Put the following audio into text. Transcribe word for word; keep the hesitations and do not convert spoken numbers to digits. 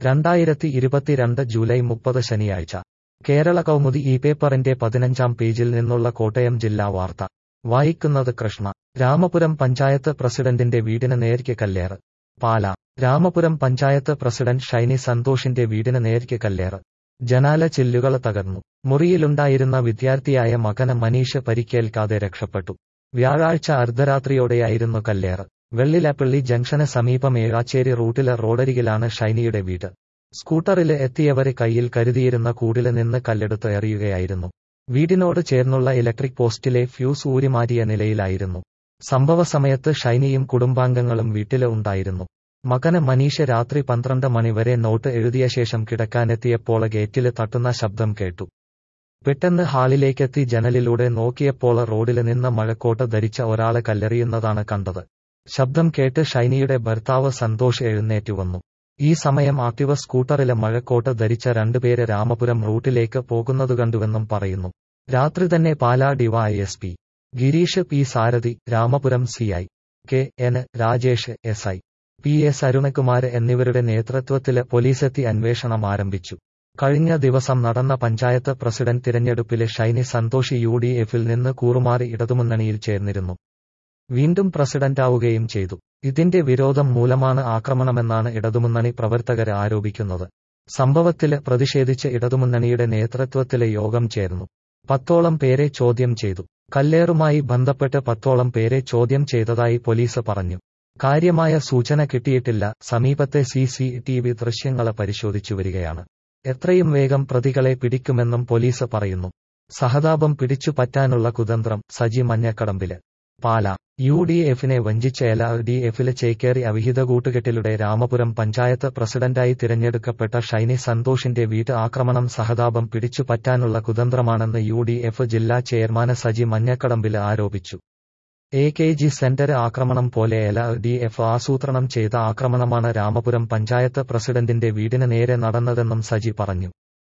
രണ്ടായിരത്തി ഇരുപത്തിരണ്ട് ജൂലൈ മുപ്പത് ശനിയാഴ്ച കേരള കൗമുദി ഈ പേപ്പറിന്റെ പതിനഞ്ചാം പേജിൽ നിന്നുള്ള കോട്ടയം ജില്ലാ വാർത്ത വായിക്കുന്നത് കൃഷ്ണ. രാമപുരം പഞ്ചായത്ത് പ്രസിഡന്റിന്റെ വീടിന് നേർക്ക് കല്ലേറ്. പാലാ. രാമപുരം പഞ്ചായത്ത് പ്രസിഡന്റ് ഷൈനി സന്തോഷിന്റെ വീടിന് നേർക്ക് കല്ലേറ്. ജനാല ചില്ലുകൾ തകർന്നു. മുറിയിലുണ്ടായിരുന്ന വിദ്യാർത്ഥിയായ മകന് മനീഷ് പരിക്കേൽക്കാതെ രക്ഷപ്പെട്ടു. വ്യാഴാഴ്ച അർദ്ധരാത്രിയോടെയായിരുന്നു കല്ലേറ്. വെള്ളിലാപ്പള്ളി ജംഗ്ഷന് സമീപം ഏഴാച്ചേരി റൂട്ടിലെ റോഡരികിലാണ് ഷൈനിയുടെ വീട്. സ്കൂട്ടറില് എത്തിയവര് കയ്യിൽ കരുതിയിരുന്ന കൂടില് നിന്ന് കല്ലെടുത്ത് എറിയുകയായിരുന്നു. വീടിനോട് ചേർന്നുള്ള ഇലക്ട്രിക് പോസ്റ്റിലെ ഫ്യൂസ് ഊരിമാറ്റിയ നിലയിലായിരുന്നു. സംഭവ സമയത്ത് ഷൈനിയും കുടുംബാംഗങ്ങളും വീട്ടില് ഉണ്ടായിരുന്നു. മകന് മനീഷ് രാത്രി പന്ത്രണ്ട് മണിവരെ നോട്ട് എഴുതിയ ശേഷം കിടക്കാനെത്തിയപ്പോൾ ഗേറ്റില് തട്ടുന്ന ശബ്ദം കേട്ടു. പെട്ടെന്ന് ഹാളിലേക്കെത്തി ജനലിലൂടെ നോക്കിയപ്പോൾ റോഡില് നിന്ന് മഴക്കോട്ട് ധരിച്ച ഒരാള് കല്ലെറിയുന്നതാണ് കണ്ടത്. ശബ്ദം കേട്ട് ഷൈനിയുടെ ഭർത്താവ് സന്തോഷ് എഴുന്നേറ്റു വന്നു. ഈ സമയം ആക്ടിവ സ്കൂട്ടറിലെ മഴക്കോട്ട് ധരിച്ച രണ്ടുപേര് രാമപുരം റൂട്ടിലേക്ക് പോകുന്നതു കണ്ടുവെന്നും പറയുന്നു. രാത്രി തന്നെ Pala DYSP Girish P Sarathi, Ramapuram CI K N Rajesh, S I P S Arunakumar എന്നിവരുടെ നേതൃത്വത്തില് പോലീസെത്തി അന്വേഷണം ആരംഭിച്ചു. കഴിഞ്ഞ ദിവസം നടന്ന പഞ്ചായത്ത് പ്രസിഡന്റ് തിരഞ്ഞെടുപ്പില് ഷൈനി സന്തോഷ് യു ഡി എഫിൽ നിന്ന് കൂറുമാറി ഇടതുമുന്നണിയിൽ ചേർന്നിരുന്നു. വീണ്ടും പ്രസിഡന്റാവുകയും ചെയ്തു. ഇതിന്റെ വിരോധം മൂലമാണ് ആക്രമണമെന്നാണ് ഇടതുമുന്നണി പ്രവർത്തകര് ആരോപിക്കുന്നത്. സംഭവത്തില് പ്രതിഷേധിച്ച് ഇടതുമുന്നണിയുടെ നേതൃത്വത്തില് യോഗം ചേർന്നു. പത്തോളം പേരെ ചോദ്യം ചെയ്തു. കല്ലേറുമായി ബന്ധപ്പെട്ട് പത്തോളം പേരെ ചോദ്യം ചെയ്തതായി പോലീസ് പറഞ്ഞു. കാര്യമായ സൂചന കിട്ടിയിട്ടില്ല. സമീപത്തെ സി സി ടി വി ദൃശ്യങ്ങള് പരിശോധിച്ചുവരികയാണ്. എത്രയും വേഗം പ്രതികളെ പിടിക്കുമെന്നും പോലീസ് പറയുന്നു. സഹതാപം പിടിച്ചു പറ്റാനുള്ള കുതന്ത്രം സജി മഞ്ഞക്കടമ്പില്. പാലാ. യു ഡി എഫിനെ വഞ്ചിച്ച എൽ ഡി എഫില് ചേക്കേറി അവിഹിത കൂട്ടുകെട്ടിലൂടെ രാമപുരം പഞ്ചായത്ത് പ്രസിഡന്റായി തിരഞ്ഞെടുക്കപ്പെട്ട ഷൈനി സന്തോഷിന്റെ വീട്ട് ആക്രമണം സഹതാപം പിടിച്ചു പറ്റാനുള്ള കുതന്ത്രമാണെന്ന് യു ഡി എഫ് ജില്ലാ ചെയർമാന് സജി മഞ്ഞക്കടമ്പില് ആരോപിച്ചു. എ കെ ജി സെന്റർ ആക്രമണം പോലെ എൽ ഡി എഫ് ആസൂത്രണം ചെയ്ത ആക്രമണമാണ് രാമപുരം പഞ്ചായത്ത് പ്രസിഡന്റിന്റെ വീടിന് നേരെ നടന്നതെന്നും സജി പറഞ്ഞു.